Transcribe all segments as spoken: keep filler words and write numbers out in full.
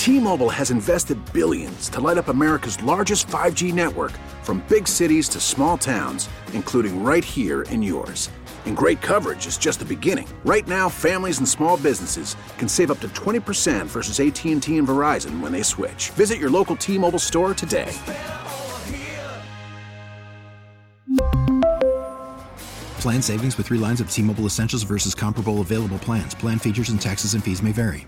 T-Mobile has invested billions to light up America's largest five G network, from big cities to small towns, including right here in yours. And great coverage is just the beginning. Right now, families and small businesses can save up to twenty percent versus A T and T and Verizon when they switch. Visit your local T-Mobile store today. Plan savings with three lines of T-Mobile Essentials versus comparable available plans. Plan features and taxes and fees may vary.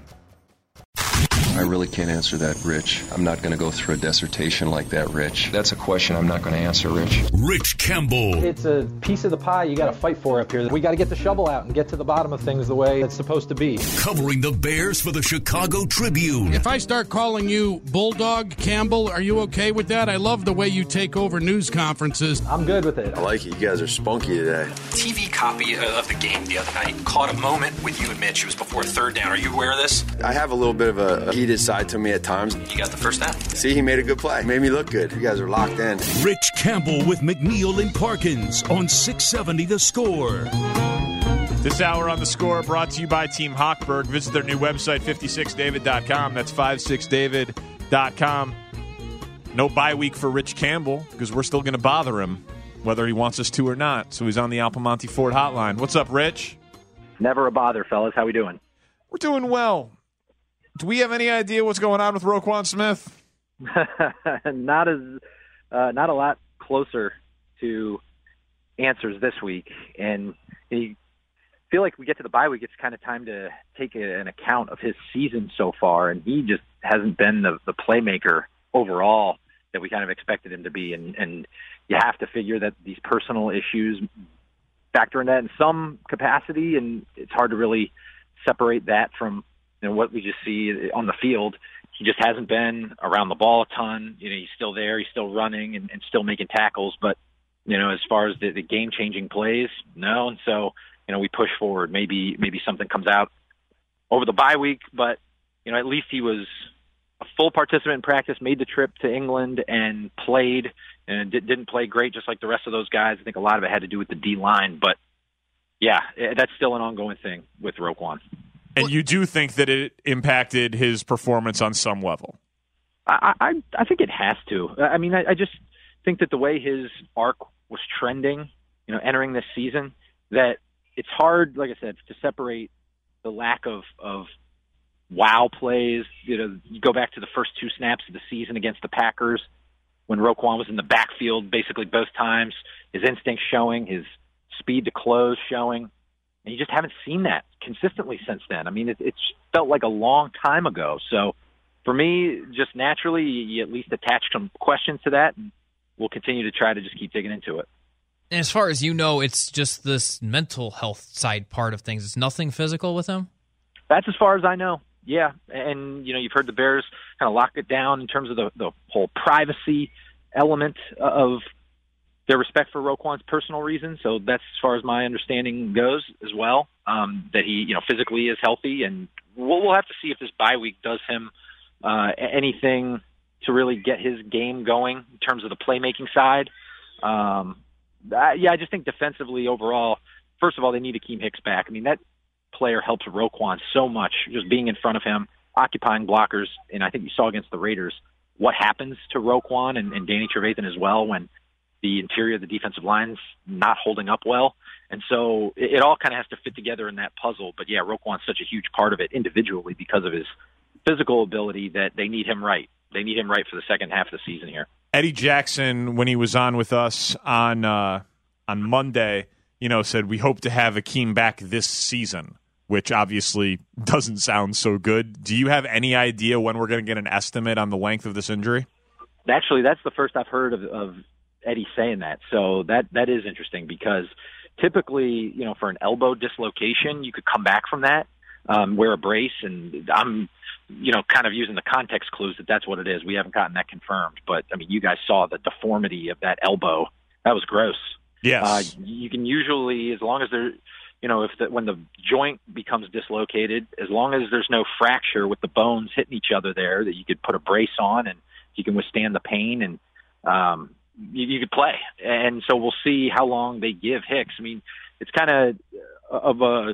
I really can't answer that, Rich. I'm not going to go through a dissertation like that, Rich. That's a question I'm not going to answer, Rich. Rich Campbell. It's a piece of the pie you got to fight for up here. We got to get the shovel out and get to the bottom of things the way it's supposed to be. Covering the Bears for the Chicago Tribune. If I start calling you Bulldog Campbell, are you okay with that? I love the way you take over news conferences. I'm good with it. I like it. You guys are spunky today. T V copy of the game the other night caught a moment with you and Mitch. It was before third down. Are you aware of this? I have a little bit of a heated side to me at times. You got the first down. See, he made a good play. Made me look good. You guys are locked in. Rich Campbell with McNeil and Parkins on six seventy The Score. This hour on The Score brought to you by Team Hochberg. Visit their new website, fifty-six david dot com. That's fifty-six david dot com. No bye week for Rich Campbell because we're still going to bother him whether he wants us to or not. So he's on the Alpamonte Ford hotline. What's up, Rich? Never a bother, fellas. How we doing? We're doing well. Do we have any idea what's going on with Roquan Smith? not as, uh, not a lot closer to answers this week. And I feel like we get to the bye week, it's kind of time to take a, an account of his season so far. And he just hasn't been the, the playmaker overall that we kind of expected him to be. And, and you have to figure that these personal issues factor in that in some capacity. And it's hard to really separate that from, you know, what we just see on the field. He just hasn't been around the ball a ton. You know, he's still there. He's still running and, and still making tackles. But, you know, as far as the, the game-changing plays, no. And so, you know, we push forward. Maybe maybe something comes out over the bye week. But, you know, at least he was a full participant in practice, made the trip to England and played. And did, didn't play great just like the rest of those guys. I think a lot of it had to do with the D-line. But, yeah, that's still an ongoing thing with Roquan. And you do think that it impacted his performance on some level? I I, I think it has to. I mean, I, I just think that the way his arc was trending, you know, entering this season, that it's hard, like I said, to separate the lack of, of wow plays. You know, you go back to the first two snaps of the season against the Packers when Roquan was in the backfield basically both times, his instincts showing, his speed to close showing. And you just haven't seen that consistently since then. I mean, it, it's felt like a long time ago. So for me, just naturally, you, you at least attach some questions to that, and we'll continue to try to just keep digging into it. And as far as you know, it's just this mental health side part of things. It's nothing physical with him? That's as far as I know, yeah. And, you know, you've heard the Bears kind of lock it down in terms of the, the whole privacy element of their respect for Roquan's personal reasons. So that's as far as my understanding goes as well, um, that he, you know, physically is healthy. And we'll, we'll have to see if this bye week does him uh, anything to really get his game going in terms of the playmaking side. Um, I, yeah, I just think defensively overall, first of all, they need Akeem Hicks back. I mean, that player helps Roquan so much, just being in front of him, occupying blockers. And I think you saw against the Raiders what happens to Roquan and, and Danny Trevathan as well when the interior of the defensive line's not holding up well. And so it, it all kind of has to fit together in that puzzle. But, yeah, Roquan's such a huge part of it individually because of his physical ability that they need him right. They need him right for the second half of the season here. Eddie Jackson, when he was on with us on uh, on Monday, you know, said we hope to have Akeem back this season, which obviously doesn't sound so good. Do you have any idea when we're going to get an estimate on the length of this injury? Actually, that's the first I've heard of, of Eddie saying that. So that that is interesting because typically, you know, for an elbow dislocation, you could come back from that, um, wear a brace, and I'm, you know, kind of using the context clues that that's what it is. We haven't gotten that confirmed, but I mean, you guys saw the deformity of that elbow. That was gross. Yes. Uh, you can usually, as long as there, you know, if the, when the joint becomes dislocated, as long as there's no fracture with the bones hitting each other there, that you could put a brace on and you can withstand the pain and, um, You, you could play, and so we'll see how long they give Hicks. I mean, it's kind of of a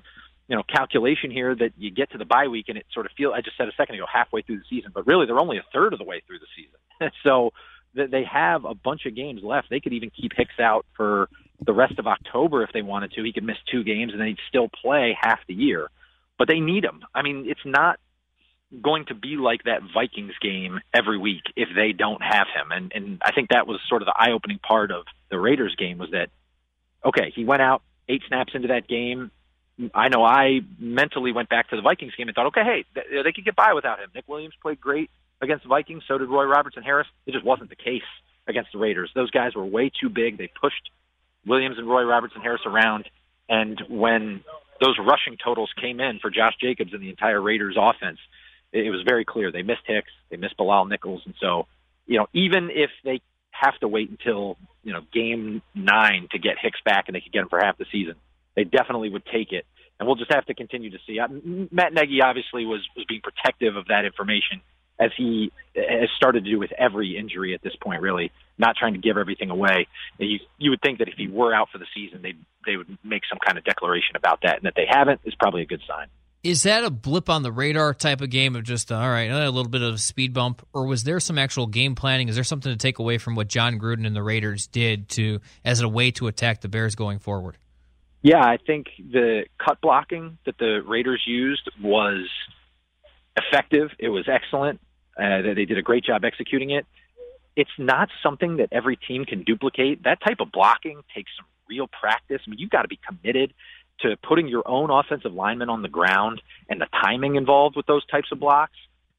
you know, calculation here that you get to the bye week and it sort of feels, I just said a second ago, halfway through the season, but really they're only a third of the way through the season. So they have a bunch of games left. They could even keep Hicks out for the rest of October if they wanted to. He could miss two games and then he'd still play half the year. But they need him. I mean, it's not going to be like that Vikings game every week if they don't have him. And, and I think that was sort of the eye-opening part of the Raiders game was that, okay, he went out eight snaps into that game. I know I mentally went back to the Vikings game and thought, okay, hey, they could get by without him. Nick Williams played great against the Vikings. So did Roy Robertson Harris. It just wasn't the case against the Raiders. Those guys were way too big. They pushed Williams and Roy Robertson Harris around. And when those rushing totals came in for Josh Jacobs and the entire Raiders offense, it was very clear. They missed Hicks. They missed Bilal Nichols. And so, you know, even if they have to wait until, you know, game nine to get Hicks back and they could get him for half the season, they definitely would take it. And we'll just have to continue to see. Matt Nagy obviously was, was being protective of that information as he has started to do with every injury at this point, really, not trying to give everything away. You, you would think that if he were out for the season, they they would make some kind of declaration about that, and that they haven't is probably a good sign. Is that a blip on the radar type of game of just, uh, all right, a little bit of a speed bump, or was there some actual game planning? Is there something to take away from what John Gruden and the Raiders did to as a way to attack the Bears going forward? Yeah, I think the cut blocking that the Raiders used was effective. It was excellent. Uh, they did a great job executing it. It's not something that every team can duplicate. That type of blocking takes some real practice. I mean, you've got to be committed to putting your own offensive linemen on the ground and the timing involved with those types of blocks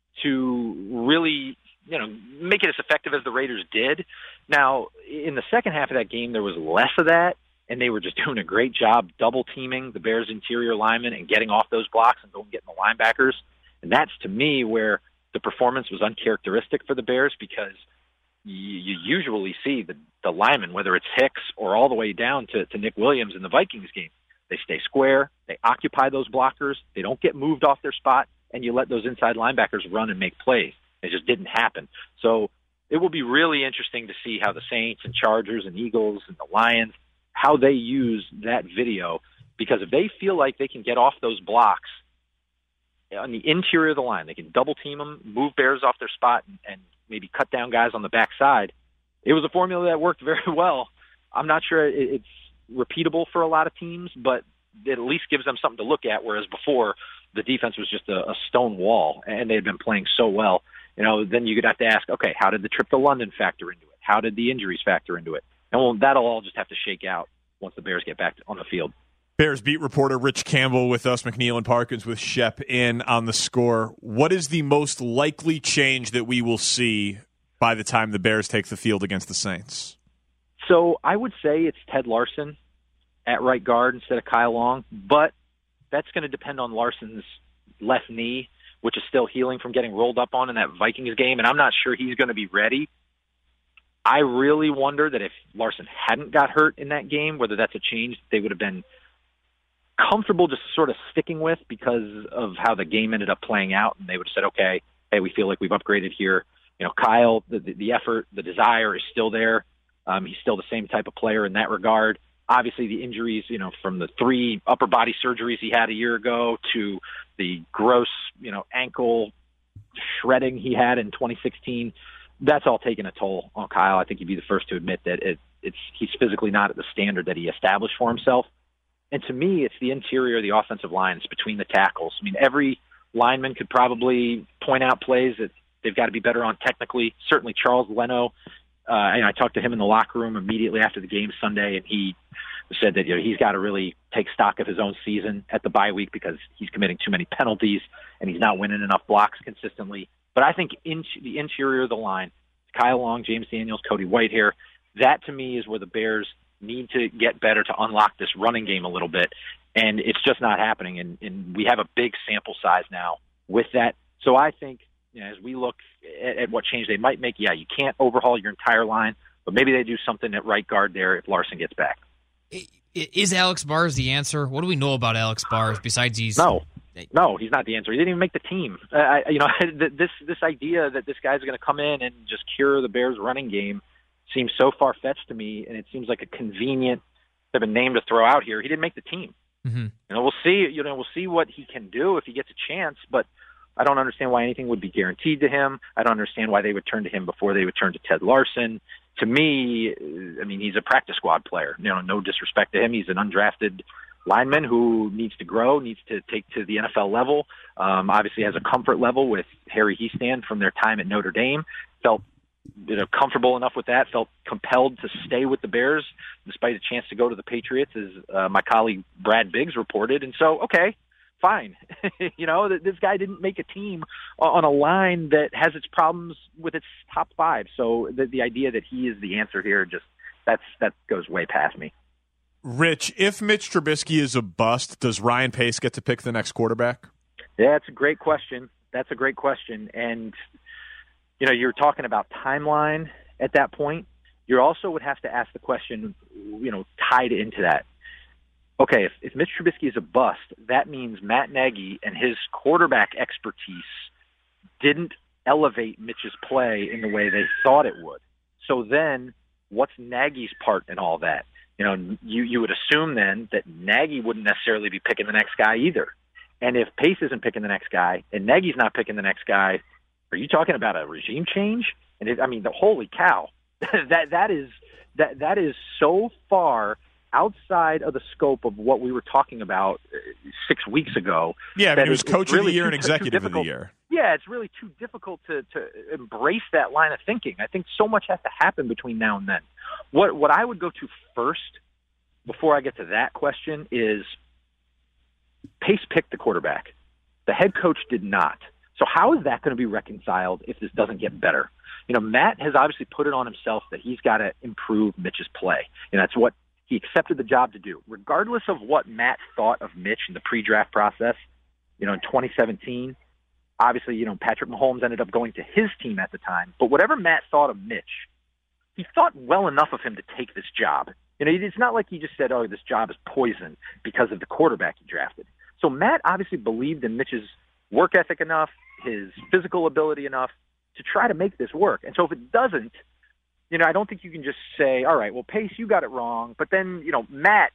to really, you know, make it as effective as the Raiders did. Now, in the second half of that game, there was less of that, and they were just doing a great job double teaming the Bears' interior linemen and getting off those blocks and going and getting the linebackers. And that's, to me, where the performance was uncharacteristic for the Bears, because you, you usually see the, the linemen, whether it's Hicks or all the way down to, to Nick Williams in the Vikings game, they stay square, they occupy those blockers, they don't get moved off their spot, and you let those inside linebackers run and make plays. It just didn't happen. So it will be really interesting to see how the Saints and Chargers and Eagles and the Lions, how they use that video, because if they feel like they can get off those blocks on the interior of the line, they can double team them, move Bears off their spot, and, and maybe cut down guys on the backside. It was a formula that worked very well. I'm not sure it, it's repeatable for a lot of teams, but it at least gives them something to look at, whereas before the defense was just a, a stone wall, and they had been playing so well. You know, then you could have to ask, okay, how did the trip to London factor into it? How did the injuries factor into it? And well, that'll all just have to shake out once the Bears get back on the field. Bears beat reporter Rich Campbell with us, McNeil and Parkins with Shep in on the Score. What is the most likely change that we will see by the time the Bears take the field against the Saints? So I would say it's Ted Larson at right guard instead of Kyle Long, but that's going to depend on Larson's left knee, which is still healing from getting rolled up on in that Vikings game, and I'm not sure he's going to be ready. I really wonder that if Larson hadn't got hurt in that game, whether that's a change they would have been comfortable just sort of sticking with because of how the game ended up playing out, and they would have said, okay, hey, we feel like we've upgraded here. You know, Kyle, the, the effort, the desire is still there. Um, he's still the same type of player in that regard. Obviously, the injuries, you know, from the three upper body surgeries he had a year ago to the gross, you know, ankle shredding he had in twenty sixteen, that's all taken a toll on Kyle. I think he'd be the first to admit that it, it's he's physically not at the standard that he established for himself. And to me, it's the interior of the offensive lines between the tackles. I mean, every lineman could probably point out plays that they've got to be better on technically. Certainly Charles Leno, uh, and I talked to him in the locker room immediately after the game Sunday, and he said that, you know, he's got to really take stock of his own season at the bye week because he's committing too many penalties and he's not winning enough blocks consistently. But I think in the interior of the line, Kyle Long, James Daniels, Cody Whitehair, that to me is where the Bears need to get better to unlock this running game a little bit. And it's just not happening. And, and we have a big sample size now with that. So I think, you know, as we look at, at what change they might make, yeah, you can't overhaul your entire line, but maybe they do something at right guard there if Larson gets back. Is Alex Bars the answer? What do we know about Alex Bars besides he's... No, no, he's not the answer. He didn't even make the team. Uh, I, you know, this this idea that this guy's going to come in and just cure the Bears' running game seems so far-fetched to me, and it seems like a convenient type of name to throw out here. He didn't make the team. Mm-hmm. You know, we'll see. You know, we'll see what he can do if he gets a chance. But I don't understand why anything would be guaranteed to him. I don't understand why they would turn to him before they would turn to Ted Larson. To me, I mean, he's a practice squad player. You know, no disrespect to him. He's an undrafted lineman who needs to grow, needs to take to the N F L level. Um, obviously has a comfort level with Harry Hiestand from their time at Notre Dame. Felt you know, comfortable enough with that, felt compelled to stay with the Bears despite a chance to go to the Patriots, as uh, my colleague Brad Biggs reported. And so, okay, fine. you know, this guy didn't make a team on a line that has its problems with its top five. So the, the idea that he is the answer here, just that's that goes way past me. Rich, if Mitch Trubisky is a bust, does Ryan Pace get to pick the next quarterback? Yeah, that's a great question. That's a great question. And, you know, you're talking about timeline at that point. You also would have to ask the question, you know, tied into that. Okay, if, if Mitch Trubisky is a bust, that means Matt Nagy and his quarterback expertise didn't elevate Mitch's play in the way they thought it would. So then what's Nagy's part in all that? You know, you, you would assume then that Nagy wouldn't necessarily be picking the next guy either. And if Pace isn't picking the next guy and Nagy's not picking the next guy, are you talking about a regime change? And it, I mean, the holy cow, that that is that that is so far outside of the scope of what we were talking about six weeks ago. Yeah, I mean, it was it, coach really of the year too, and executive of the year. Yeah, it's really too difficult to, to embrace that line of thinking. I think so much has to happen between now and then. What what I would go to first, before I get to that question, is Pace picked the quarterback. The head coach did not. So how is that going to be reconciled if this doesn't get better? You know, Matt has obviously put it on himself that he's got to improve Mitch's play. And that's what he accepted the job to do. Regardless of what Matt thought of Mitch in the pre-draft process, you know, in twenty seventeen, obviously, you know, Patrick Mahomes ended up going to his team at the time. But whatever Matt thought of Mitch, he thought well enough of him to take this job. You know, it's not like he just said, oh, this job is poison because of the quarterback he drafted. So Matt obviously believed in Mitch's work ethic enough, his physical ability enough to try to make this work. And so if it doesn't, you know, I don't think you can just say, all right, well, Pace, you got it wrong. But then, you know, Matt,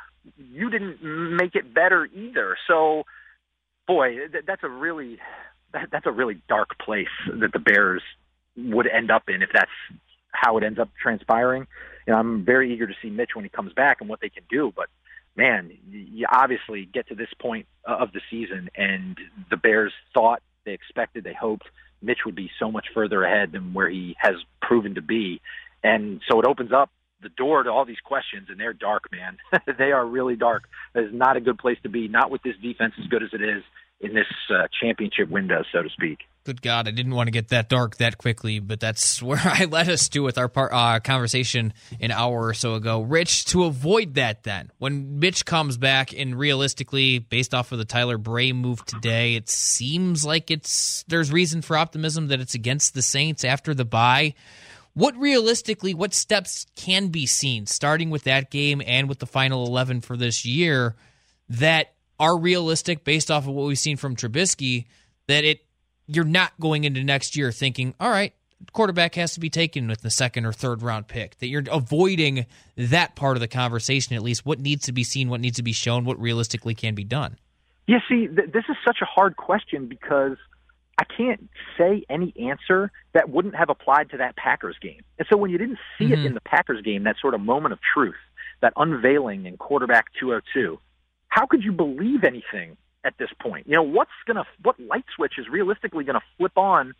you didn't make it better either. So, boy, that's a really that, that's a really dark place that the Bears would end up in if that's how it ends up transpiring. You know, I'm very eager to see Mitch when he comes back and what they can do. But, man, you obviously get to this point of the season, and the Bears thought, they expected, they hoped Mitch would be so much further ahead than where he has proven to be. And so it opens up the door to all these questions, and they're dark, man. They are really dark. That is not a good place to be, not with this defense as good as it is in this uh, championship window, so to speak. Good God, I didn't want to get that dark that quickly, but that's where I led us to with our part, uh, conversation an hour or so ago. Rich, to avoid that then, when Mitch comes back, and realistically, based off of the Tyler Bray move today, it seems like it's there's reason for optimism that it's against the Saints after the bye. What realistically, what steps can be seen, starting with that game and with the final eleven for this year, that are realistic based off of what we've seen from Trubisky, that it you're not going into next year thinking, all right, quarterback has to be taken with the second or third round pick, that you're avoiding that part of the conversation, at least what needs to be seen, what needs to be shown, what realistically can be done? Yeah, see, th- this is such a hard question because I can't say any answer that wouldn't have applied to that Packers game. And so when you didn't see mm-hmm. it in the Packers game, that sort of moment of truth, that unveiling in quarterback two oh two, how could you believe anything at this point? You know, what's gonna, what light switch is realistically going to flip on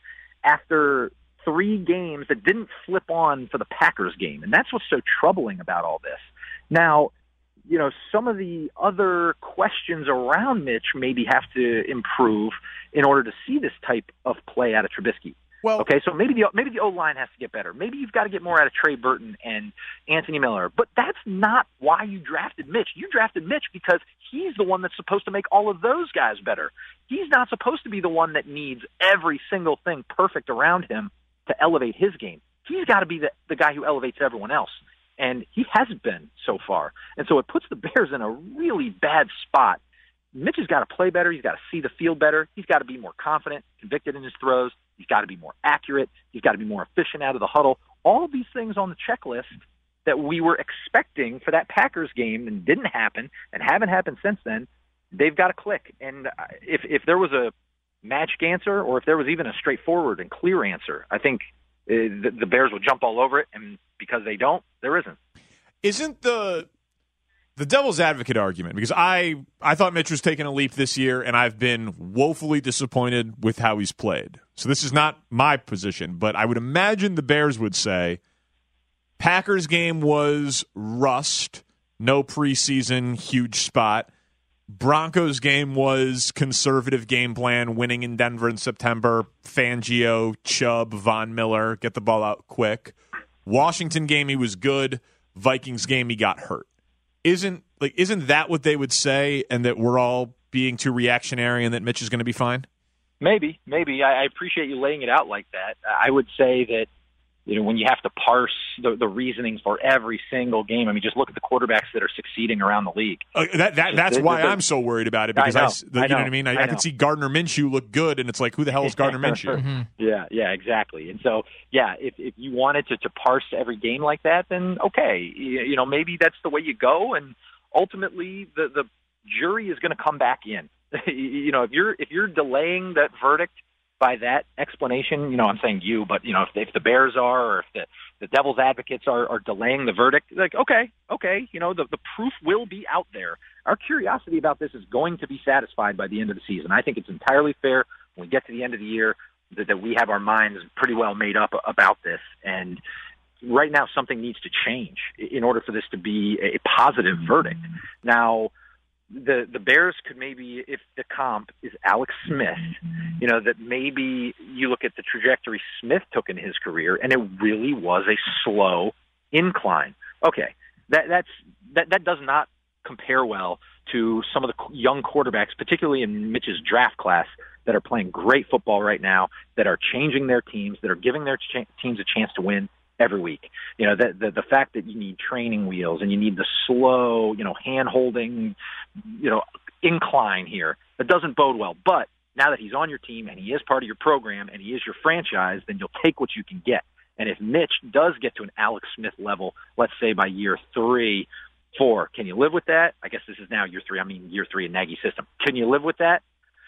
after three games that didn't flip on for the Packers game? And that's what's so troubling about all this. Now, you know, some of the other questions around Mitch maybe have to improve in order to see this type of play out of Trubisky. Well, okay, so maybe the maybe the O-line has to get better. Maybe you've got to get more out of Trey Burton and Anthony Miller. But that's not why you drafted Mitch. You drafted Mitch because he's the one that's supposed to make all of those guys better. He's not supposed to be the one that needs every single thing perfect around him to elevate his game. He's got to be the, the guy who elevates everyone else. And he hasn't been so far. And so it puts the Bears in a really bad spot. Mitch has got to play better. He's got to see the field better. He's got to be more confident, convicted in his throws. He's got to be more accurate. He's got to be more efficient out of the huddle. All of these things on the checklist, that we were expecting for that Packers game and didn't happen and haven't happened since then, they've got to click. And if if there was a magic answer or if there was even a straightforward and clear answer, I think uh, the, the Bears would jump all over it. And because they don't, there isn't. Isn't the the devil's advocate argument, because I, I thought Mitch was taking a leap this year, and I've been woefully disappointed with how he's played. So this is not my position, but I would imagine the Bears would say, Packers game was rust, no preseason, huge spot. Broncos game was conservative game plan, winning in Denver in September, Fangio, Chubb, Von Miller, get the ball out quick. Washington game, he was good. Vikings game, he got hurt. Isn't like isn't that what they would say, and that we're all being too reactionary and that Mitch is going to be fine? Maybe, maybe. I, I appreciate you laying it out like that. I would say that, you know, when you have to parse the, the reasonings for every single game, I mean, just look at the quarterbacks that are succeeding around the league. Uh, that, that That's the, why the, I'm so worried about it, because I know, I, the, I know, you know what I mean? I, I, I can see Gardner Minshew look good, and it's like, who the hell is Gardner Minshew? mm-hmm. Yeah, yeah, exactly. And so, yeah, if, if you wanted to, to parse every game like that, then okay, you, you know, maybe that's the way you go, and ultimately the, the jury is going to come back in. You know, if you're if you're delaying that verdict by that explanation, you know, I'm saying you, but, you know, if, if the Bears are, or if the, the devil's advocates are, are delaying the verdict, like, okay, okay, you know, the, the proof will be out there. Our curiosity about this is going to be satisfied by the end of the season. I think it's entirely fair when we get to the end of the year that, that we have our minds pretty well made up about this. And right now, something needs to change in order for this to be a positive verdict. Now, The the Bears could maybe, if the comp is Alex Smith, you know, that maybe you look at the trajectory Smith took in his career, and it really was a slow incline. Okay, that that's that that does not compare well to some of the young quarterbacks, particularly in Mitch's draft class, that are playing great football right now, that are changing their teams, that are giving their ch- teams a chance to win every week. You know, the, the the fact that you need training wheels and you need the slow, you know, hand-holding, you know, incline here, that doesn't bode well. But now that he's on your team and he is part of your program and he is your franchise, then you'll take what you can get. And if Mitch does get to an Alex Smith level, let's say by year three, four, can you live with that? I guess this is now year three. I mean, year three in Nagy's system. Can you live with that?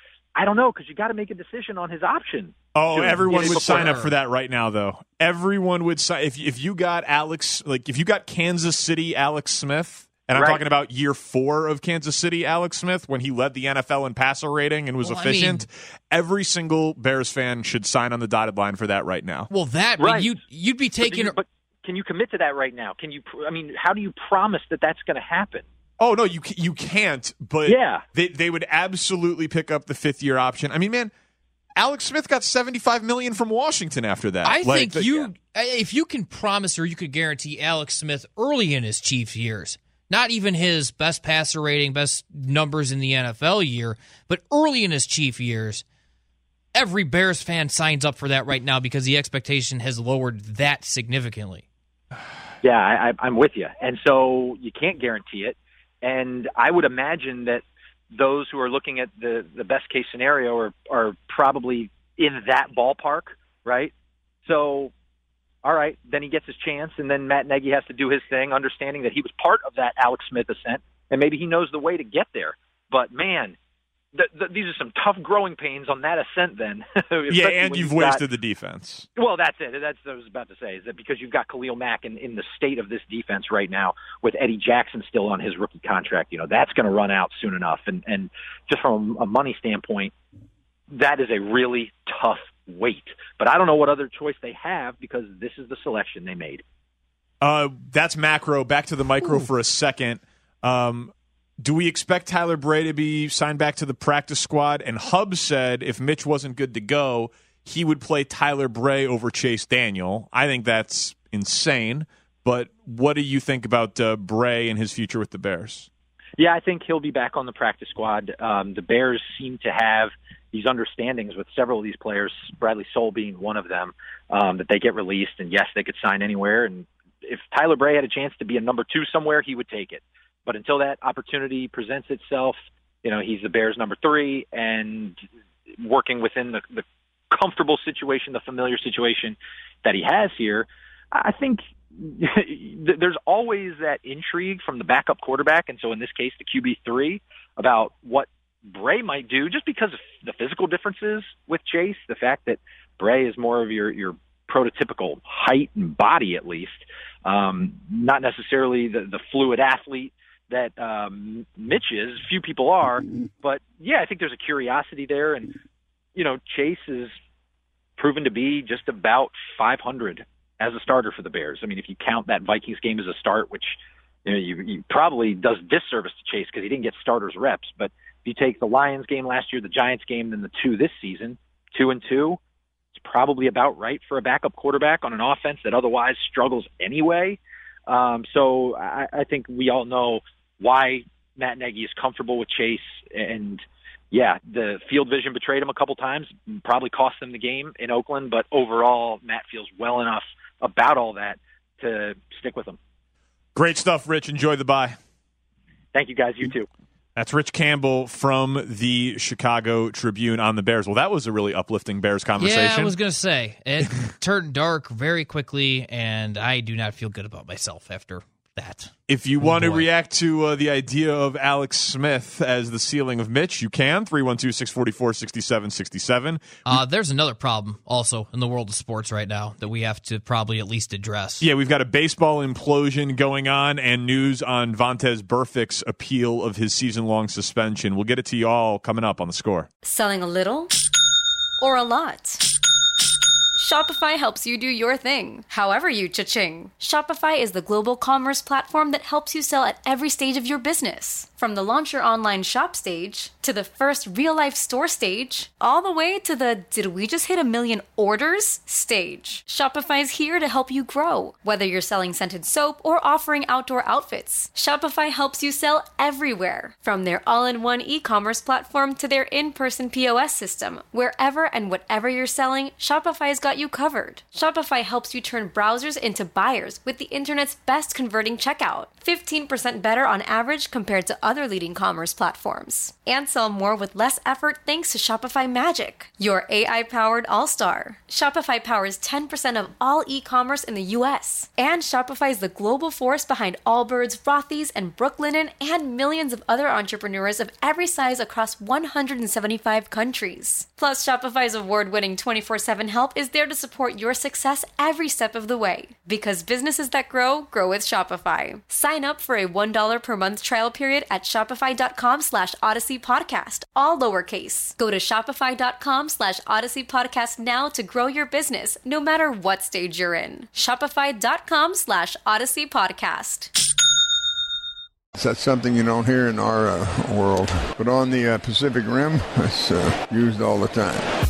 I don't know, because you got to make a decision on his option. Oh, Dude, everyone would sign up for that right now, though. Everyone would sign if if you got Alex, like if you got Kansas City Alex Smith, and I'm right. talking about year four of Kansas City Alex Smith when he led the N F L in passer rating and was well, efficient. I mean, every single Bears fan should sign on the dotted line for that right now. Well, that right. but you you'd be taking. But, you, but can you commit to that right now? Can you? I mean, how do you promise that that's going to happen? Oh no, you you can't. But yeah. they they would absolutely pick up the fifth year option. I mean, man, Alex Smith got seventy-five million dollars from Washington after that. I like, think the, you, yeah. if you can promise or you could guarantee Alex Smith early in his Chiefs years, not even his best passer rating, best numbers in the N F L year, but early in his Chief years, every Bears fan signs up for that right now because the expectation has lowered that significantly. Yeah, I, I'm with you. And so you can't guarantee it. And I would imagine that those who are looking at the, the best case scenario are, are probably in that ballpark, right? So, all right, then he gets his chance, and then Matt Nagy has to do his thing, understanding that he was part of that Alex Smith ascent, and maybe he knows the way to get there. But, man, th- th- these are some tough growing pains on that ascent then. Yeah, and you've, you've wasted got, the defense. Well, that's it. That's what I was about to say, is that because you've got Khalil Mack in, in the state of this defense right now with Eddie Jackson still on his rookie contract, you know, that's going to run out soon enough. And, and just from a money standpoint, that is a really tough wait. But I don't know what other choice they have because this is the selection they made. Uh, that's macro. Back to the micro Ooh. for a second. Um, Do we expect Tyler Bray to be signed back to the practice squad? And Hub said if Mitch wasn't good to go, he would play Tyler Bray over Chase Daniel. I think that's insane. But what do you think about uh, Bray and his future with the Bears? Yeah, I think he'll be back on the practice squad. Um, the Bears seem to have these understandings with several of these players, Bradley Soul being one of them, um, that they get released. And, yes, they could sign anywhere. And if Tyler Bray had a chance to be a number two somewhere, he would take it. But until that opportunity presents itself, you know, he's the Bears' number three, and working within the, the comfortable situation, the familiar situation that he has here, I think there's always that intrigue from the backup quarterback, and so in this case, the Q B three, about what Bray might do, just because of the physical differences with Chase, the fact that Bray is more of your, your prototypical height and body, at least, um, not necessarily the, the fluid athlete that um, Mitch is. Few people are, but yeah, I think there's a curiosity there, and you know, Chase is proven to be just about five hundred as a starter for the Bears. I mean, if you count that Vikings game as a start, which you know, you, you probably does disservice to Chase because he didn't get starters reps. But if you take the Lions game last year, the Giants game, then the two this season, two and two, it's probably about right for a backup quarterback on an offense that otherwise struggles anyway. Um, so I, I think we all know why Matt Nagy is comfortable with Chase. And yeah, the field vision betrayed him a couple times, probably cost them the game in Oakland, but overall Matt feels well enough about all that to stick with him. Great stuff, Rich. Enjoy the bye. Thank you, guys. You too. That's Rich Campbell from the Chicago Tribune on the Bears. Well, that was a really uplifting Bears conversation. Yeah, I was going to say, it turned dark very quickly, and I do not feel good about myself after that. If you oh, want boy. to react to uh, the idea of Alex Smith as the ceiling of Mitch, you can. three one two, six four four, six seven six seven. Uh, there's another problem also in the world of sports right now that we have to probably at least address. Yeah, we've got a baseball implosion going on and news on Vontaze Burfict's appeal of his season-long suspension. We'll get it to you all coming up on The Score. Selling a little or a lot? Shopify helps you do your thing, however you cha-ching. Shopify is the global commerce platform that helps you sell at every stage of your business. From the launch your online shop stage, to the first real-life store stage, all the way to the did we just hit a million orders stage. Shopify's here to help you grow. Whether you're selling scented soap or offering outdoor outfits, Shopify helps you sell everywhere. From their all-in-one e-commerce platform to their in-person P O S system, wherever and whatever you're selling, Shopify's got you covered. Shopify helps you turn browsers into buyers with the internet's best converting checkout. fifteen percent better on average compared to other leading commerce platforms. And sell more with less effort thanks to Shopify Magic, your A I-powered all-star. Shopify powers ten percent of all e-commerce in the U S. And Shopify is the global force behind Allbirds, Rothy's, and Brooklinen, and millions of other entrepreneurs of every size across one hundred seventy-five countries. Plus, Shopify's award-winning twenty-four seven help is there to support your success every step of the way. Because businesses that grow, grow with Shopify. Sign up for a one dollar per month trial period at shopify.com slash Odyssey Podcast, all lowercase. Go to shopify.com slash Odyssey Podcast now to grow your business, no matter what stage you're in. Shopify.com slash Odyssey Podcast. That's something you don't hear in our uh, world. But on the uh, Pacific Rim, it's uh, used all the time.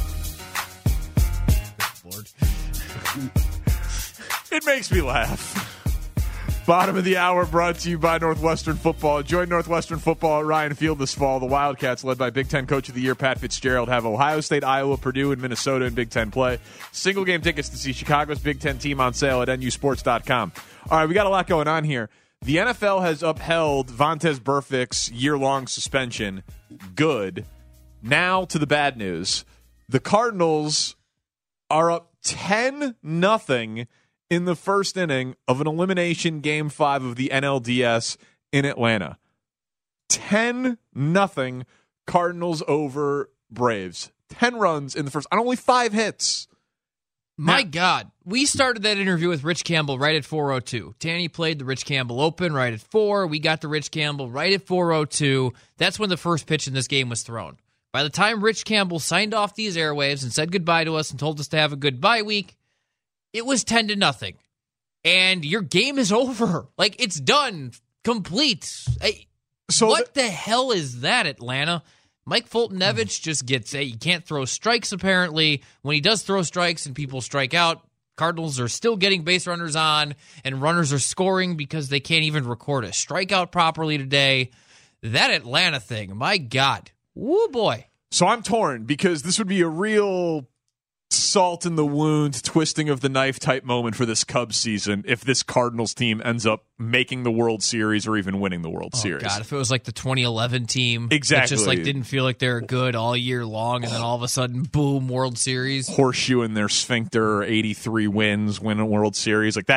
It makes me laugh. Bottom of the hour brought to you by Northwestern Football. Join Northwestern Football at Ryan Field this fall. The Wildcats, led by Big Ten Coach of the Year Pat Fitzgerald, have Ohio State, Iowa, Purdue, and Minnesota in Big Ten play. Single game tickets to see Chicago's Big Ten team on sale at N U sports dot com. All right, we got a lot going on here. The N F L has upheld Vontaze Burfict's year-long suspension. Good. Now to the bad news. The Cardinals are up ten nothing in the first inning of an elimination game five of the N L D S in Atlanta. ten nothing Cardinals over Braves. ten runs in the first, on only five hits. My now, God, we started that interview with Rich Campbell right at four oh two. Tanny played the Rich Campbell Open right at four. We got the Rich Campbell right at four oh two. That's when the first pitch in this game was thrown. By the time Rich Campbell signed off these airwaves and said goodbye to us and told us to have a good bye week, it was ten to nothing. And your game is over. Like, it's done. Complete. Hey, so what th- the hell is that, Atlanta? Mike Fulton-Nevich just gets, hey, he can't throw strikes, apparently. When he does throw strikes and people strike out, Cardinals are still getting base runners on, and runners are scoring because they can't even record a strikeout properly today. That Atlanta thing, my God. Woo, boy. So I'm torn because this would be a real salt in the wound, twisting of the knife type moment for this Cubs season if this Cardinals team ends up making the World Series or even winning the World oh, Series. God, if it was like the twenty eleven team, exactly, it just like didn't feel like they were good all year long, and then all of a sudden, boom, World Series. Horseshoe in their sphincter, eighty-three wins, win a World Series. Like that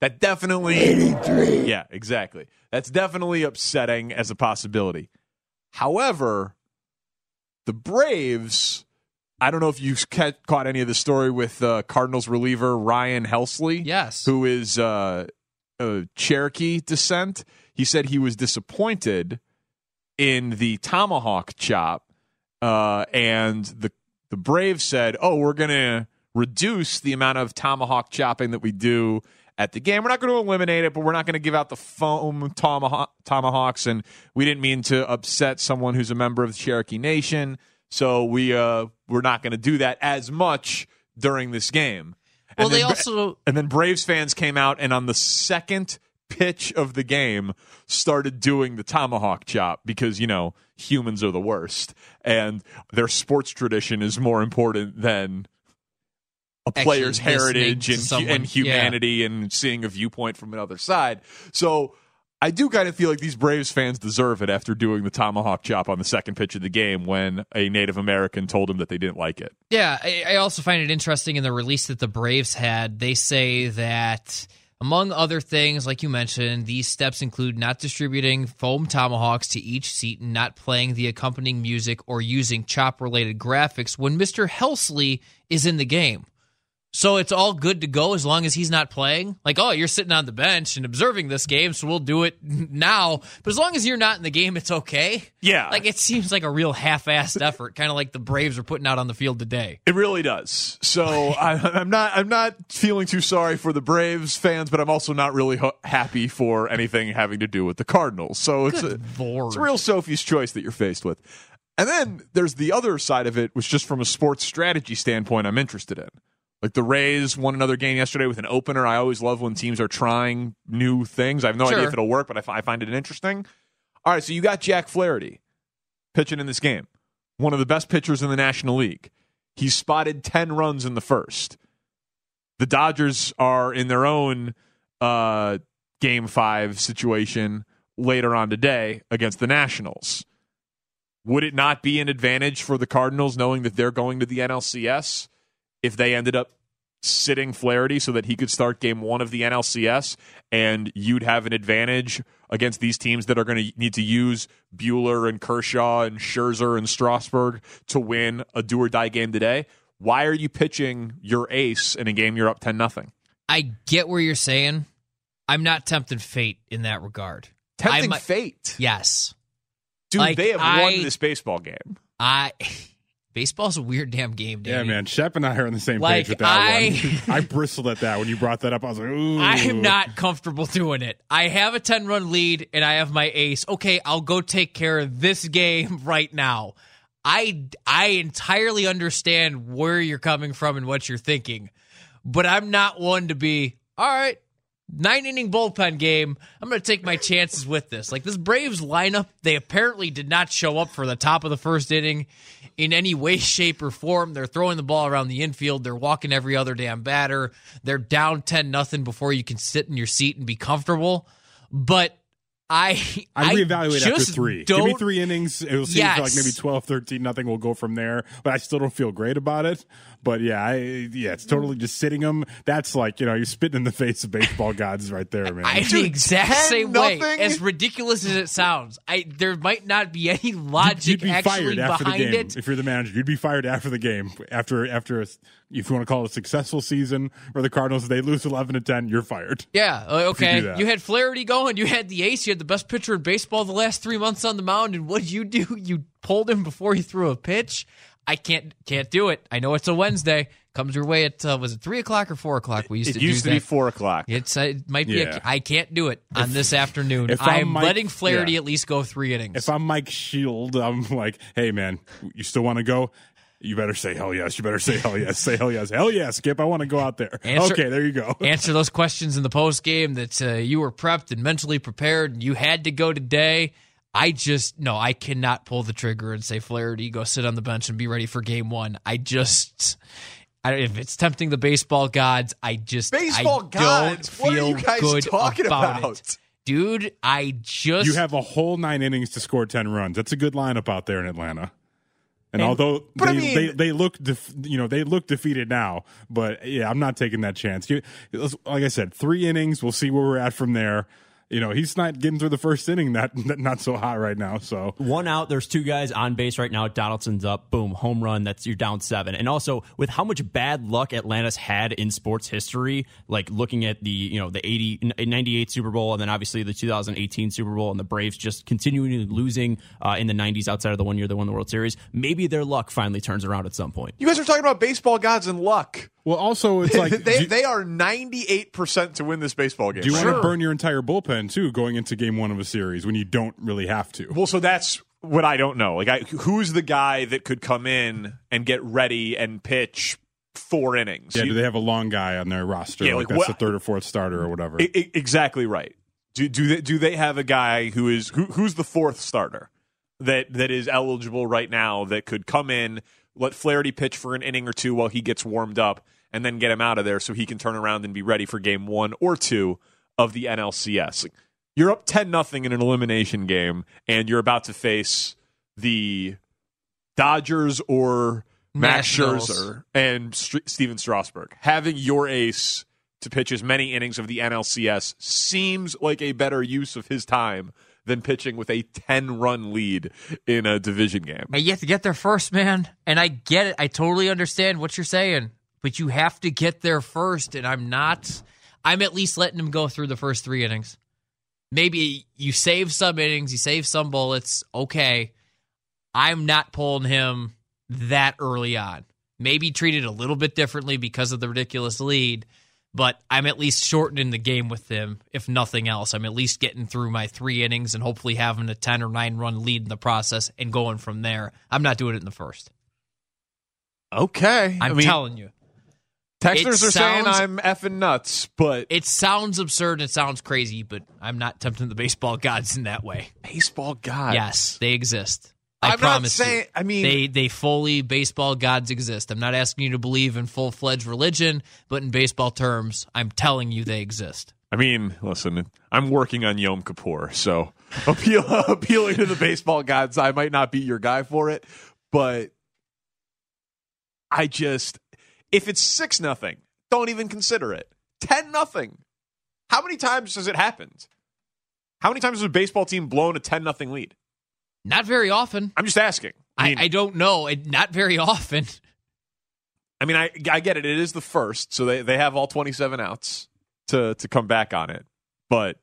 That definitely eighty-three. Yeah, exactly. That's definitely upsetting as a possibility. However, the Braves, I don't know if you caught any of the story with uh, Cardinals reliever Ryan Helsley. Yes. Who is uh, a Cherokee descent. He said he was disappointed in the tomahawk chop, uh, and the the Braves said, oh, we're going to reduce the amount of tomahawk chopping that we do at the game. We're not going to eliminate it, but we're not going to give out the foam tomahawk, tomahawks, and we didn't mean to upset someone who's a member of the Cherokee Nation, so we, uh, we're not going to do that as much during this game. Well, and they then, also... And then Braves fans came out, and on the second pitch of the game started doing the tomahawk chop because, you know, humans are the worst, and their sports tradition is more important than a player's Actually heritage and, someone, and humanity yeah. and seeing a viewpoint from another side. So I do kind of feel like these Braves fans deserve it after doing the tomahawk chop on the second pitch of the game when a Native American told them that they didn't like it. Yeah, I, I also find it interesting in the release that the Braves had. They say that, among other things, like you mentioned, these steps include not distributing foam tomahawks to each seat and not playing the accompanying music or using chop-related graphics when Mister Helsley is in the game. So it's all good to go as long as he's not playing? Like, oh, you're sitting on the bench and observing this game, so we'll do it now. But as long as you're not in the game, it's okay? Yeah. Like, it seems like a real half-assed effort, kind of like the Braves are putting out on the field today. It really does. So I, I'm not I'm not feeling too sorry for the Braves fans, but I'm also not really ho- happy for anything having to do with the Cardinals. So it's a, it's a real Sophie's choice that you're faced with. And then there's the other side of it, which just from a sports strategy standpoint I'm interested in. Like the Rays won another game yesterday with an opener. I always love when teams are trying new things. I have no Sure. idea if it'll work, but I, f- I find it interesting. All right, so you got Jack Flaherty pitching in this game. One of the best pitchers in the National League. He's spotted ten runs in the first. The Dodgers are in their own uh, game five situation later on today against the Nationals. Would it not be an advantage for the Cardinals knowing that they're going to the N L C S if they ended up sitting Flaherty so that he could start game one of the N L C S and you'd have an advantage against these teams that are going to need to use Buehler and Kershaw and Scherzer and Strasburg to win a do-or-die game today? Why are you pitching your ace in a game you're up ten nothing? I get where you're saying. I'm not tempting fate in that regard. Tempting I'm, fate? Yes. Dude, like, they have I, won this baseball game. I... Baseball's a weird damn game, Danny. Yeah, man. Shep and I are on the same like, page with that I, one. I bristled at that when you brought that up. I was like, ooh. I am not comfortable doing it. I have a ten-run lead, and I have my ace. Okay, I'll go take care of this game right now. I, I entirely understand where you're coming from and what you're thinking, but I'm not one to be, all right, nine-inning bullpen game. I'm going to take my chances with this. Like, this Braves lineup, they apparently did not show up for the top of the first inning in any way, shape, or form. They're throwing the ball around the infield. They're walking every other damn batter. They're down ten nothing before you can sit in your seat and be comfortable. But I I reevaluate I after three. Give me three innings. It'll seem yes. like maybe twelve, thirteen nothing. We'll go from there. But I still don't feel great about it. But yeah, I, yeah, it's totally just sitting them. That's like, you know, you're spitting in the face of baseball gods right there, man. I'm the exact same way. As ridiculous as it sounds, I there might not be any logic you'd be actually fired after behind the game. it. If you're the manager, you'd be fired after the game. After after a, if you want to call it a successful season for the Cardinals, if they lose eleven to ten, you're fired. Yeah, okay. You, you had Flaherty going. You had the ace. You had the best pitcher in baseball the last three months on the mound. And what did you do? You pulled him before he threw a pitch. I can't can't do it. I know it's a Wednesday. Comes your way at uh, was it three o'clock or four o'clock? We used it to used do to that. be four o'clock. It's uh, it might be. Yeah. A, I can't do it on if, this afternoon. If I'm, I'm Mike, letting Flaherty yeah. at least go three innings. If I'm Mike Shield, I'm like, hey man, you still want to go? You better say hell yes. You better say hell yes. Say hell yes. Hell yes, Skip. I want to go out there. Answer, okay, there you go. Answer those questions in the post game that uh, you were prepped and mentally prepared and you had to go today. I just, no, I cannot pull the trigger and say, Flaherty, go sit on the bench and be ready for game one. I just, I, if it's tempting the baseball gods, I just, baseball I gods? don't feel what are you guys good talking about, about? it. Dude, I just. You have a whole nine innings to score ten runs. That's a good lineup out there in Atlanta. And, and although but they, I mean, they they look def, you know they look defeated now, but yeah, I'm not taking that chance. You, like I said, three innings. We'll see where we're at from there. You know, he's not getting through the first inning. That, that not so hot right now. So one out. There's two guys on base right now. Donaldson's up. Boom, home run. That's you're down seven. And also with how much bad luck Atlanta's had in sports history, like looking at the you know the eighty, ninety-eight Super Bowl, and then obviously the two thousand eighteen Super Bowl, and the Braves just continuing losing uh, in the nineties outside of the one year they won the World Series. Maybe their luck finally turns around at some point. You guys are talking about baseball gods and luck. Well, also it's like they do, they are ninety-eight percent to win this baseball game. Do you right? want to burn your entire bullpen too going into game one of a series when you don't really have to? Well, so that's what I don't know. Like, I, who's the guy that could come in and get ready and pitch four innings? Yeah, you, do they have a long guy on their roster? Yeah, like, like that's what, the third or fourth starter or whatever. I, I, exactly right. Do do they do they have a guy who is who, who's the fourth starter that that is eligible right now that could come in, let Flaherty pitch for an inning or two while he gets warmed up, and then get him out of there so he can turn around and be ready for game one or two of the N L C S. Like, you're up ten nothing in an elimination game, and you're about to face the Dodgers or Max Scherzer and St- Steven Strasburg. Having your ace to pitch as many innings of the N L C S seems like a better use of his time than pitching with a ten-run lead in a division game. And you have to get there first, man. And I get it. I totally understand what you're saying. But you have to get there first, and I'm not. I'm at least letting him go through the first three innings. Maybe you save some innings, you save some bullets, okay. I'm not pulling him that early on. Maybe treat it a little bit differently because of the ridiculous lead, but I'm at least shortening the game with him, if nothing else. I'm at least getting through my three innings and hopefully having a ten or nine run lead in the process and going from there. I'm not doing it in the first. Okay. I'm I mean, telling you. Texters It are saying sounds- I'm effing nuts, but It sounds absurd, it sounds crazy, but I'm not tempting the baseball gods in that way. baseball gods. Yes, they exist. I I'm not promise saying- you. I mean- they they fully baseball gods exist. I'm not asking you to believe in full fledged religion, but in baseball terms, I'm telling you they exist. I mean, listen, I'm working on Yom Kippur, so appeal, appealing to the baseball gods, I might not be your guy for it, but I just, if it's six nothing, don't even consider it. Ten nothing. How many times has it happened? How many times has a baseball team blown a ten nothing lead? Not very often. I'm just asking. I, mean, I, I don't know. It, not very often. I mean, I I get it. It is the first, so they, they have all twenty-seven outs to to come back on it. But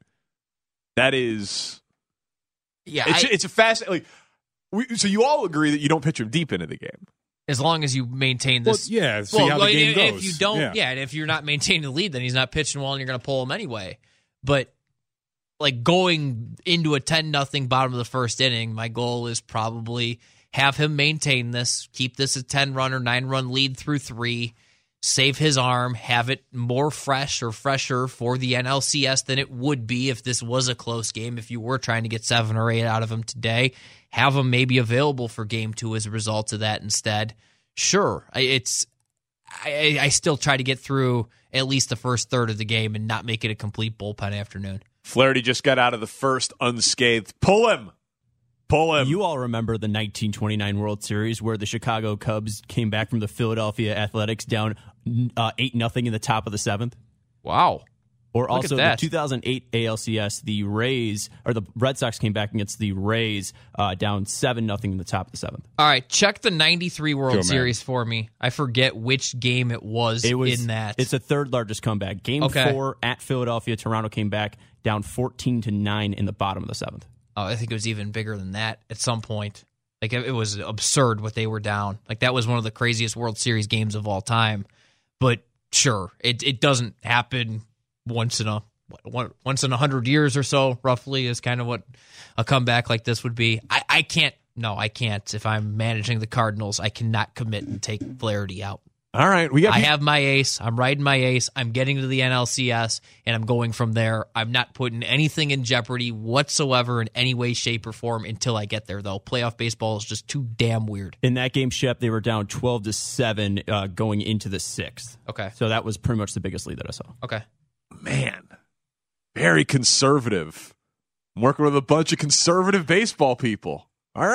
that is, Yeah, it's I- it's a fast. Like, we, so you all agree that you don't pitch him deep into the game. As long as you maintain this. Well, yeah, see how the like, game if, goes. If you don't, Yeah. yeah. and if you're not maintaining the lead, then he's not pitching well and you're going to pull him anyway. But, like, going into a ten nothing bottom of the first inning, my goal is probably have him maintain this, keep this a ten-run or nine-run lead through three, save his arm, have it more fresh or fresher for the N L C S than it would be if this was a close game, if you were trying to get seven or eight out of him today. Have him maybe available for game two as a result of that instead. Sure, it's I, I still try to get through at least the first third of the game and not make it a complete bullpen afternoon. Flaherty just got out of the first unscathed. Pull him. Pull him. You all remember the nineteen twenty-nine World Series where the Chicago Cubs came back from the Philadelphia Athletics down uh, eight nothing in the top of the seventh? Wow. Or Look also at the that. two thousand eight A L C S, the Rays, or the Red Sox came back against the Rays uh, down seven nothing in the top of the seventh. All right, check the ninety-three World Go, man. Series for me. I forget which game it was, It was in that. It's the third largest comeback. Game Okay. four at Philadelphia, Toronto came back down fourteen to nine in the bottom of the seventh. Oh, I think it was even bigger than that at some point. Like, it was absurd what they were down. Like, that was one of the craziest World Series games of all time. But sure, it it doesn't happen once in a what, one, once in a hundred years or so, roughly, is kind of what a comeback like this would be. I, I can't. No, I can't. If I'm managing the Cardinals, I cannot commit and take Flaherty out. All right, we got. I have my ace. I'm riding my ace. I'm getting to the N L C S, and I'm going from there. I'm not putting anything in jeopardy whatsoever in any way, shape, or form until I get there, though. Playoff baseball is just too damn weird. In that game, Shep, they were down twelve to seven uh, going into the sixth. Okay. So that was pretty much the biggest lead that I saw. Okay. Man, very conservative. I'm working with a bunch of conservative baseball people. All right.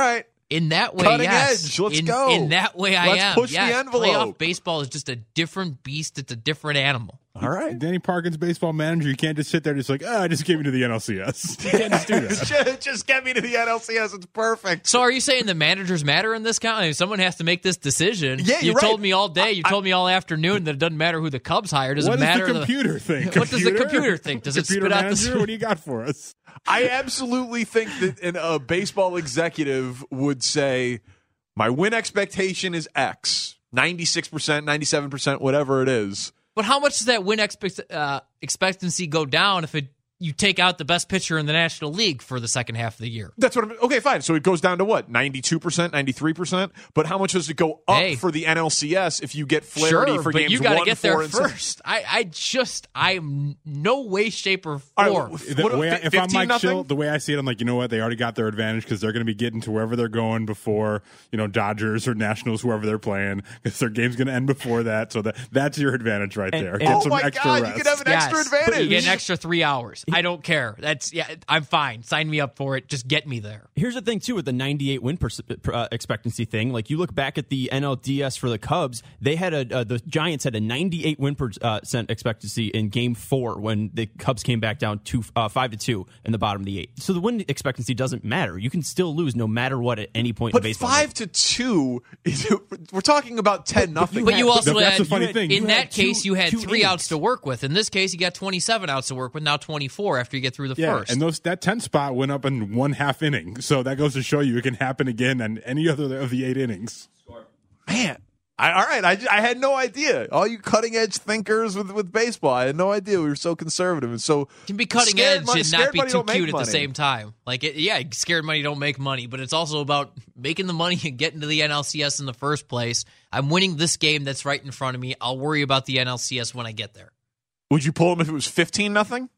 In that way, Cutting yes. edge. Let's in, go. In that way, I Let's am. push yes, the envelope. Playoff baseball is just a different beast. It's a different animal. All right. Danny Parkins, baseball manager, you can't just sit there just like, oh, just give me to the N L C S. You can't just do that. just, just get me to the N L C S. It's perfect. So are you saying the managers matter in this count? I mean, someone has to make this decision. Yeah, you you're told right. me all day. You I, told me all afternoon that it doesn't matter who the Cubs hire. Does what it matter? What does the computer the, think? What does the computer think? Does computer it spit manager? out the... What do you got for us? I absolutely think that an, a baseball executive would say, my win expectation is X, ninety-six percent, ninety-seven percent, whatever it is. But how much does that win expect, uh, expectancy go down if it you take out the best pitcher in the National League for the second half of the year? That's what I'm, okay, fine. So it goes down to what, ninety-two percent, ninety-three percent? But how much does it go up hey. for the N L C S if you get Flaherty sure, for but games you gotta one, get four, there and six? first. I, I just, I'm no way, shape, or All form. right, The what, way I, if I'm like nothing? chill, the way I see it, I'm like, you know what? They already got their advantage because they're going to be getting to wherever they're going before, you know, Dodgers or Nationals, whoever they're playing, because their game's going to end before that. So that that's your advantage right And- there. and- Get Oh some my extra God, rest. you could have an Yes, extra advantage. You get an extra three hours. I don't care. That's yeah. I'm fine. Sign me up for it. Just get me there. Here's the thing, too, with the ninety-eight win per, uh, expectancy thing. Like, you look back at the N L D S for the Cubs, they had a uh, the Giants had a ninety-eight win percent expectancy in Game Four when the Cubs came back down two, uh, five to two in the bottom of the eighth. So the win expectancy doesn't matter. You can still lose no matter what at any point But in baseball. five to two, is, we're talking about ten nothing. But you also That's had, the funny you had- thing. in You that had two- case, you had two three innings. outs to work with. In this case, you got twenty-seven outs to work with. Now twenty-four after you get through the Yeah, first. and those that ten spot went up in one half inning. So that goes to show you it can happen again on any other of the eight innings. Man, I, all right. I, I had no idea. All you cutting edge thinkers with, with baseball, I had no idea we were so conservative and so. You can be cutting scared edge money- and not scared be money too don't make cute at the money. same time. Like, it, yeah, scared money don't make money, but it's also about making the money and getting to the N L C S in the first place. I'm winning this game that's right in front of me. I'll worry about the N L C S when I get there. Would you pull them if it was fifteen nothing?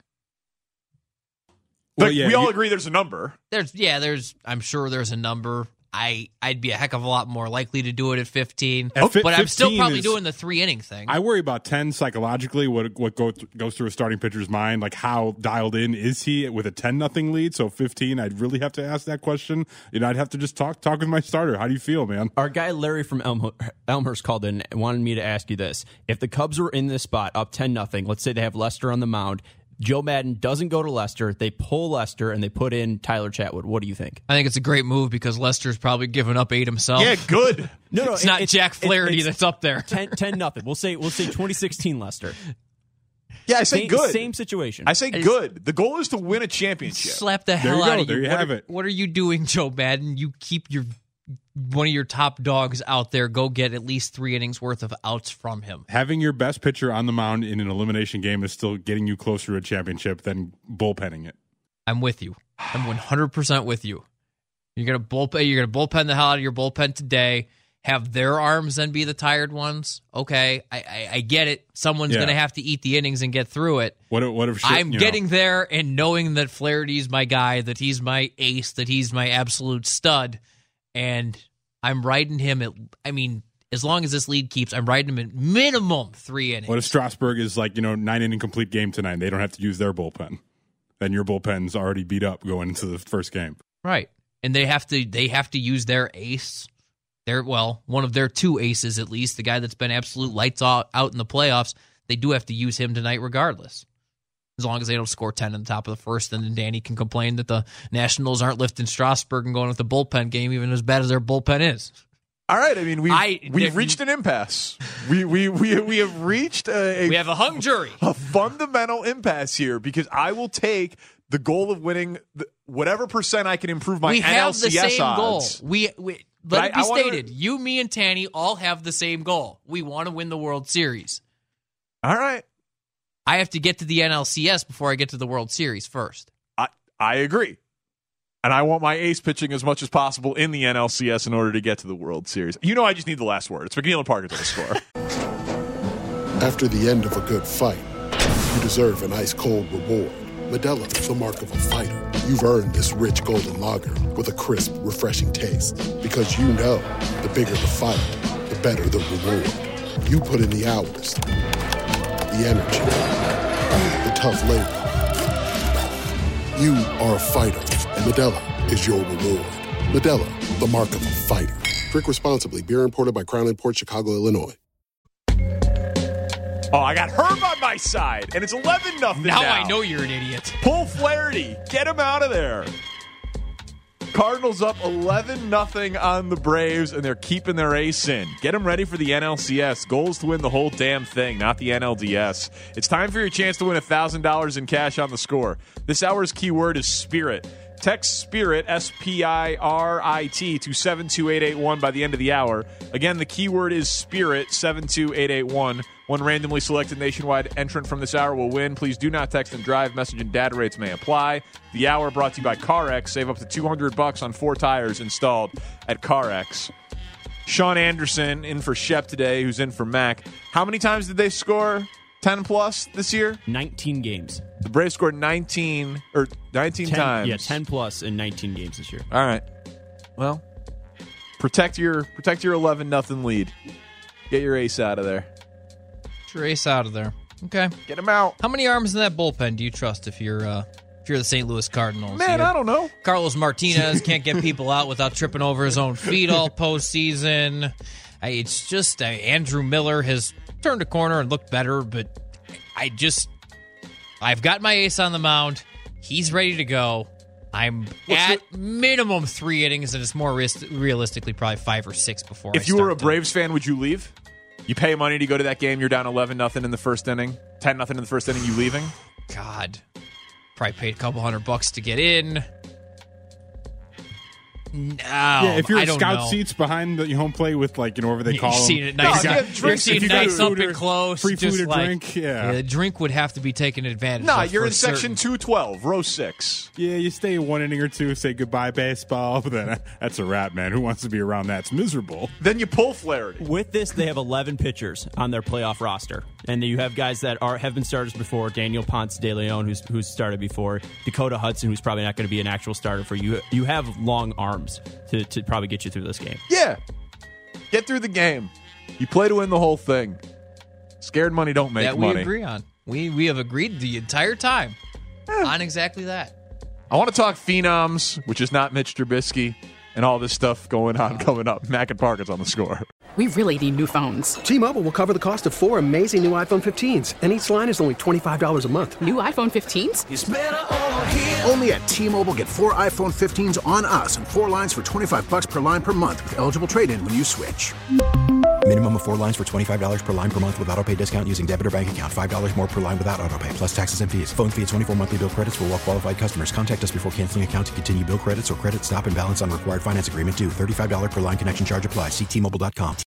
Well, Like, yeah, we all you- agree there's a number. There's, yeah, there's. I'm sure there's a number. I, I'd be a heck of a lot more likely to do it at fifteen, At fi- but I'm still fifteen probably is- doing the three inning thing. I worry about ten psychologically. What what go, goes through a starting pitcher's mind? Like how dialed in is he with a ten nothing lead? So fifteen, I'd really have to ask that question. You know, I'd have to just talk talk with my starter. How do you feel, man? Our guy Larry from Elm, Elmhurst called in and wanted me to ask you this. If the Cubs were in this spot up ten nothing, let's say they have Lester on the mound, Joe Madden doesn't go to Lester, they pull Lester and they put in Tyler Chatwood. What do you think? I think it's a great move because Lester's probably given up eight himself. Yeah, good. No, no, it's it- not it's- Jack Flaherty it's that's up there. ten nothing. We'll say we'll say twenty sixteen Lester. Yeah, I say Same, good. Same situation. I say good. The goal is to win a championship. Slap the There hell you out go. of There you. you what, have are, it. what are you doing, Joe Madden? You keep your one of your top dogs out there. Go get at least three innings worth of outs from him. Having your best pitcher on the mound in an elimination game is still getting you closer to a championship than bullpenning it. I'm with you. I'm one hundred percent with you. You're gonna bullpen. You're gonna bullpen the hell out of your bullpen today. Have their arms then be the tired ones. Okay, I I, I get it. Someone's Yeah. gonna have to eat the innings and get through it. What if, what if shit, I'm you getting know, there and knowing that Flaherty's my guy, that he's my ace, that he's my absolute stud, and I'm riding him at, I mean, as long as this lead keeps, I'm riding him at minimum three innings. What if Strasburg is like, you know, nine inning complete game tonight? They don't have to use their bullpen. Then your bullpen's already beat up going into the first game. Right. And they have to they have to use their ace. Their well, one of their two aces at least, the guy that's been absolute lights out, out in the playoffs. They do have to use him tonight regardless. As long as they don't score ten in the top of the first, and then Danny can complain that the Nationals aren't lifting Strasburg and going with the bullpen game, even as bad as their bullpen is. All right, I mean we've I- we've reached an impasse. We we we we have reached a, a We have a hung jury. a fundamental impasse here because I will take the goal of winning the, whatever percent I can improve my we have the N L C S same odds. goal. We, we But let I- it be I wanna- stated: you, me, and Tanny all have the same goal. We want to win the World Series. All right, I have to get to the N L C S before I get to the World Series first. I I agree, and I want my ace pitching as much as possible in the N L C S in order to get to the World Series. You know, I just need the last word. It's McNeil and Parker to the score. After the end of a good fight, you deserve an ice-cold reward. Modelo is the mark of a fighter. You've earned this rich golden lager with a crisp, refreshing taste. Because you know, the bigger the fight, the better the reward. You put in the hours, the energy, the tough labor. You are a fighter, and Modelo is your reward. Modelo, the mark of a fighter. Drink responsibly. Beer imported by Crown Imports, Chicago, Illinois. Oh, I got Herb on my side, and it's eleven nothing now. Now I know you're an idiot. Pull Flaherty. Get him out of there. Cardinals up eleven nothing on the Braves, and they're keeping their ace in. Get them ready for the N L C S. Goal is to win the whole damn thing, not the N L D S. It's time for your chance to win one thousand dollars in cash on the score. This hour's keyword is Spirit. Text SPIRIT, S P I R I T, to seven two eight eight one by the end of the hour. Again, the keyword is SPIRIT, seven two eight eight one. One randomly selected nationwide entrant from this hour will win. Please do not text and drive. Message and data rates may apply. The hour brought to you by CarX. Save up to two hundred bucks on four tires installed at CarX. Sean Anderson in for Shep today, who's in for Mac. How many times did they score ten plus this year? nineteen games. The Braves scored nineteen or nineteen ten, times. Yeah, ten plus in nineteen games this year. All right. Well, protect your protect your eleven nothing lead. Get your ace out of there. Get your ace out of there. Okay. Get him out. How many arms in that bullpen do you trust if you're uh, if you're the Saint Louis Cardinals? Man, I don't know. Carlos Martinez can't get people out without tripping over his own feet all postseason. I, it's just uh, Andrew Miller has turned a corner and looked better, but I just I've got my ace on the mound. He's ready to go. I'm What's at your, minimum three innings, and it's more risk, realistically probably five or six before. If I you were a them. Braves fan, would you leave? You pay money to go to that game. You're down eleven nothing in the first inning, ten nothing in the first inning. You leaving? God, probably paid a couple hundred bucks to get in. No, yeah, if you're I in don't scout know. seats behind the home plate with, like, you know, whatever they call you're them. Seeing it nice, No, you're drinks, seeing you nice up food and or, close. free food just or like, drink. Yeah. yeah, the drink would have to be taken advantage Nah, of. you're for in section certain. two twelve, row six. Yeah, you stay one inning or two, say goodbye baseball, but then that's a wrap, man. Who wants to be around that? It's miserable. Then you pull Flaherty. With this, they have eleven pitchers on their playoff roster, and you have guys that are have been starters before. Daniel Ponce de Leon, who's who's started before. Dakota Hudson, who's probably not going to be an actual starter for you. You have long arms to, to probably get you through this game. Yeah. Get through the game. You play to win the whole thing. Scared money don't make that money. we agree on. We we have agreed the entire time eh. on exactly that. I want to talk phenoms, which is not Mitch Trubisky, and all this stuff going on coming up. Mac and Parkin's on the score. We really need new phones. T-Mobile will cover the cost of four amazing new iPhone fifteens, and each line is only twenty-five dollars a month. New iPhone fifteens? It's better over here. Only at T-Mobile, get four iPhone fifteens on us and four lines for twenty-five bucks per line per month with eligible trade-in when you switch. Minimum of four lines for twenty-five dollars per line per month with autopay discount using debit or bank account. five dollars more per line without autopay, plus taxes and fees. Phone fee at twenty-four monthly bill credits for well-qualified customers. Contact us before canceling account to continue bill credits or credit stop and balance on required finance agreement due. thirty-five dollars per line connection charge applies. See T Mobile dot com.